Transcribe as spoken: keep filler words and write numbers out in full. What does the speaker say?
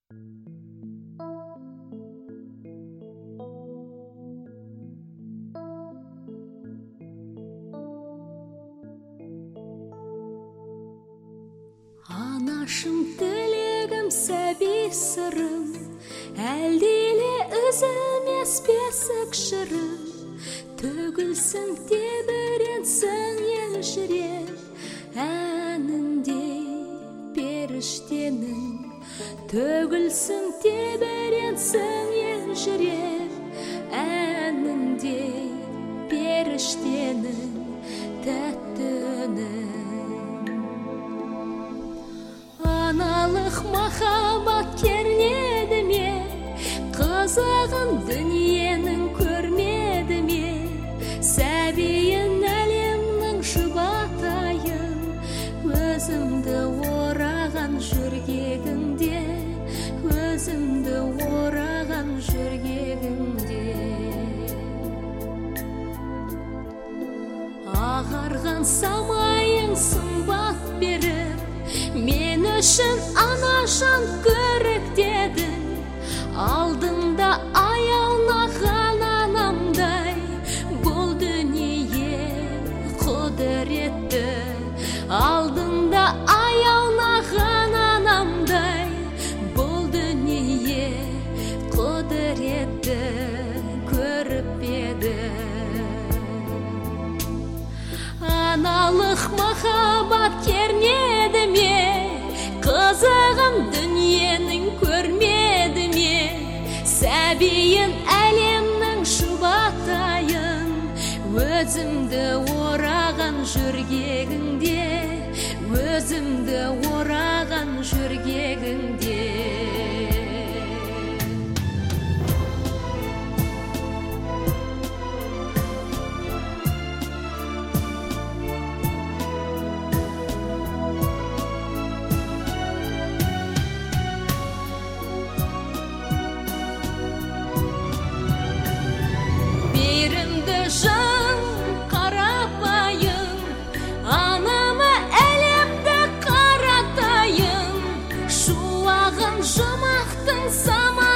Анашым тілегім сәби сырым, әлдейлі үзілмес бесік жырым, төгілсін тебіренсің ел жүрек, әніндей періштенің. Төгілсін тебіренсің ел жүрек, әніндей періштенің, тәтті үнің. Аналық махаббат кернеді ме, қызығын дүниенің көрмеді ме, сәбиін әлемнің жұбатайын, өзімді ораған жүргегіңде, өзімді ораған жүргегіңде. Ағарған самайың сымбат беріп, мен үшін анашан көріктедің, алдыңда аяулаған анамдай, бұл дүние құдіретті. Алдыңда аяулаған анамдай, бұл дүние құдіретті көріп еді. Аналық махаббат кернеді ме, қызығын дүниенің көрмеді ме, сәбиін әлемнің жұбатайын, өзімді ораған жүргегіңде, өзімді ораған жүргегіңде. Жан қарапайым, анама әлемді қаратайын, шуағын жұмақтың сама